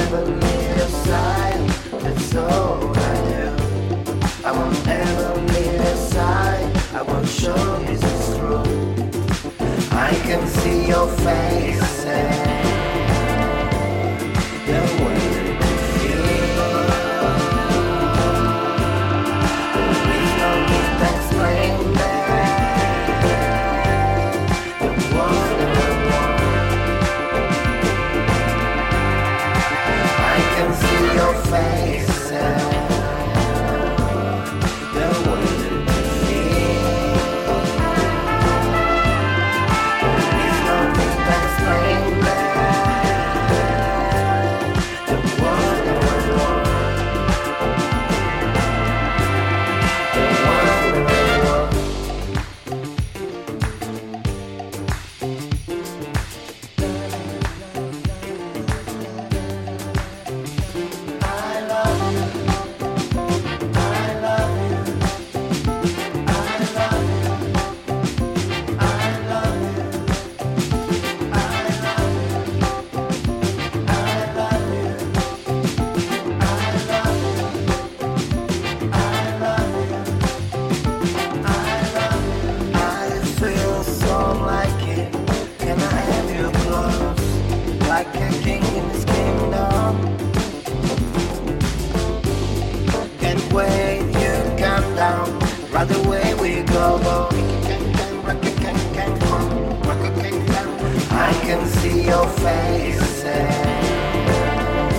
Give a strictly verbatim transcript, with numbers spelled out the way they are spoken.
never leave your side. That's all I do. I won't ever leave your side. I will show you this truth. I can see your face and the way you feel. Please don't need to explain that. The one I want. I can see your face and the way you feel. Please don't need to explain that. The one I want. The one I want. I love you. I love you. I love you. I love you. I love you. I love you. I love you. I love you. I love you. I feel so like it. Can I have you close? Like a king in this kingdom. Can't wait, you come down. Right away we go. I can see your face